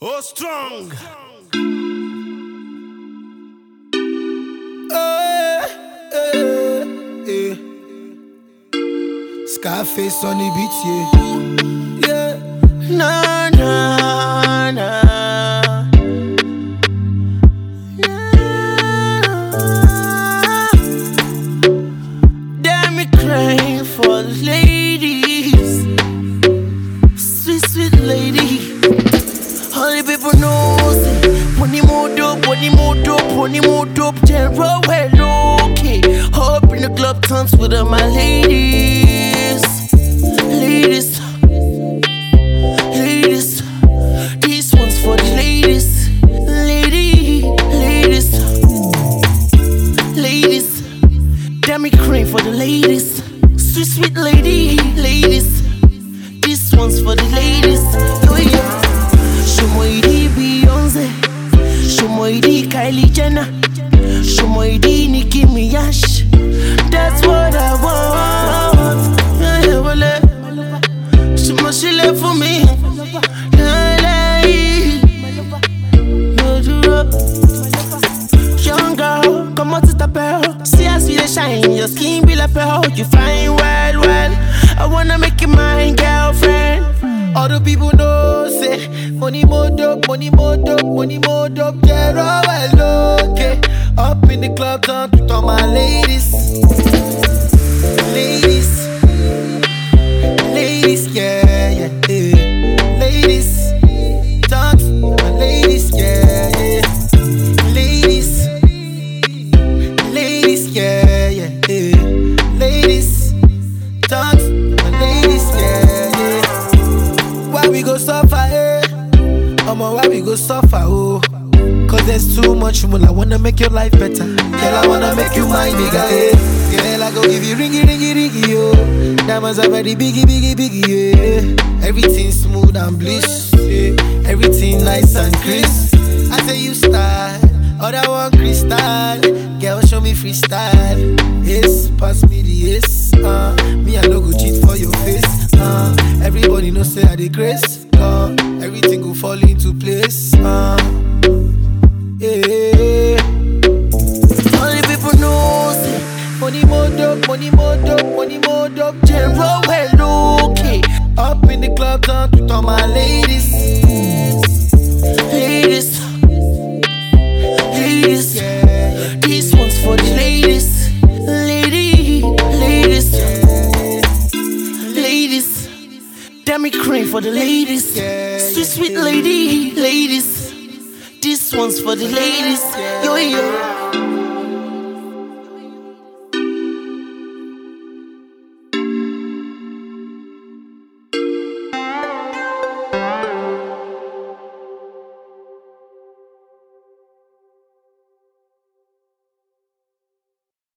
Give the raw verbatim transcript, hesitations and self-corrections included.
Oh, strong. Eh, eh, eh. Scarface on the beat, yeah. Yeah. Na na na. Damn me crying for the ladies, sweet sweet lady. Only people knows it. Money more dope, money more dope, money more dope. General well okay. Up in the club tons with all my ladies, ladies, ladies. This one's for the ladies, lady, ladies, ladies. Damn me cream for the ladies, sweet sweet lady, ladies. This one's for the ladies, yo yo. Shumoidi Beyonce, Shumoidi Kylie Jenner, Shumoidi Nicki Minaj. That's what I want. Yeah, yeah, well, Shumo she left for me. Young girl, come on to the pearl. See us see the shine, your skin be like pearl. You fine well, well. I wanna make you my girlfriend. All the people know say money more dope, money more dope, money more dope. Yeah, well, okay. Up in the club, dance with all my ladies, ladies, ladies, yeah, yeah, yeah. Ladies, dance with my ladies, yeah, yeah. Ladies, ladies, yeah, yeah, yeah. Ladies, dance with my ladies, yeah, yeah. Why we go suffer, eh? Omo, why we go suffer, oh? Cause there's too much more. I wanna make your life better. Girl, I wanna make you my nigga, eh? Girl, I go give you ringy, ringy, ringy, yo. Diamonds are very biggie, biggie, biggie, yeah. Everything smooth and bliss, yeah. Everything nice and crisp. I say you style, other one crystal. Girl, show me freestyle. Yes, pass me the yes. Uh, me I no go cheat for your face. Uh, everybody know say I dey grace. Uh, everything go fall into place. Uh, yeah. Only people know say Money more dope, money more dope, money more dope. general well okay. Up in the club, dance with all my ladies, Ladies, ladies. yeah. This one's for the ladies, lady, ladies, ladies. Damn me cream for the ladies, Yeah, sweet sweet lady, ladies. This one's for the ladies, yo yo.